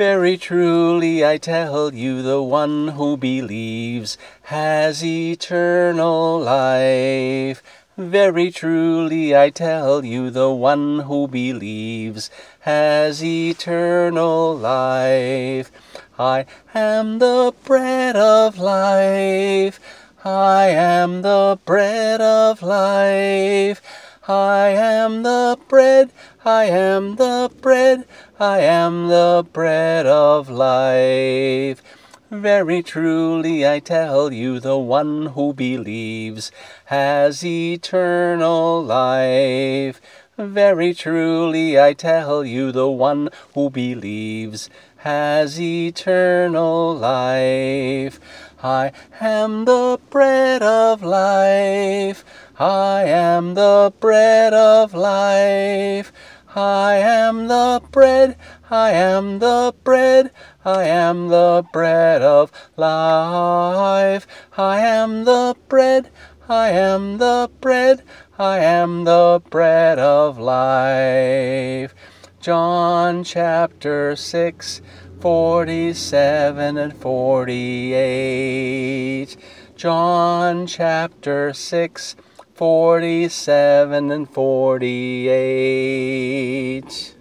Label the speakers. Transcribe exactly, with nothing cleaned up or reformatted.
Speaker 1: Very truly I tell you, the one who believes has eternal life. Very truly I tell you, the one who believes has eternal life. I am the bread of life. I am the bread of life. I am the bread, I am the bread, I am the bread of life. Very truly I tell you, the one who believes has eternal life. Very truly I tell you, the one who believes has eternal life. I am the bread of life. I am the bread of life. I am the bread, I am the bread, I am the bread of life. I am the bread, I am the bread, I am the bread of life. John chapter six, forty-seven and forty-eight. John chapter six, forty-seven and forty-eight.